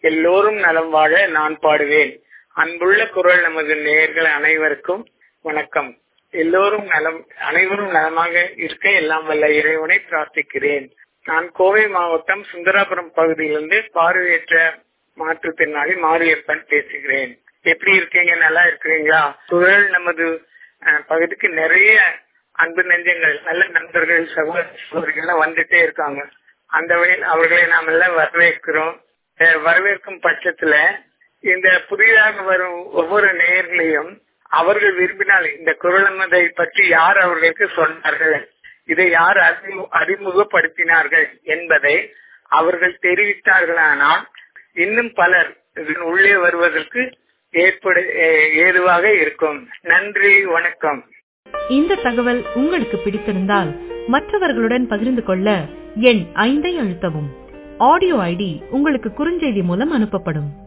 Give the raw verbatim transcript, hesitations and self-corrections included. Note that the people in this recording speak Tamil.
எல்லோரும் நலம் வாழ நான் பாடுவேன். அன்புள்ள குரல் நமது நேயர்கள் அனைவருக்கும் வணக்கம். எல்லோரும் நலம், அனைவரும் நலமாக இருக்க எல்லாம் வல்ல இறைவனை பிரார்த்திக்கிறேன். நான் கோவை மாவட்டம் சுந்தராபுரம் பகுதியிலிருந்து பார்வையற்ற மாற்றுத்திறனாளி மாரியப்பன் பேசுகிறேன். எப்படி இருக்கீங்க? நல்லா இருக்கிறீங்களா? குரல் நமது பகுதிக்கு நிறைய அன்பு நெஞ்சங்கள், நல்ல நண்பர்கள், சகோதரர்கள் வந்துட்டே இருக்காங்க. அந்த வகையில் அவர்களை நாம் எல்லாம் வரவேற்கிறோம். வரவேற்கும் பட்சத்துல இந்த புதிதாக வரும் ஒவ்வொரு நேயர்களையும் அவர்கள் விரும்பினால் இந்த குரல் நமதை பற்றி யார் அவர்களுக்கு சொன்னார்கள், இதை யார் அறிமுகப்படுத்தினார்கள் என்பதை அவர்கள் தெரிவித்தார்களானால் இன்னும் பலர் இதன் உள்ளே வருவதற்கு ஏற்பட ஏதுவாக இருக்கும். நன்றி, வணக்கம். இந்த தகவல் உங்களுக்கு பிடித்திருந்தால் மற்றவர்களுடன் பகிர்ந்து கொள்ள எண் ஐந்தை அழுத்தவும். ஆடியோ ஐடி உங்களுக்கு குறுஞ்செய்தி மூலம் அனுப்பப்படும்.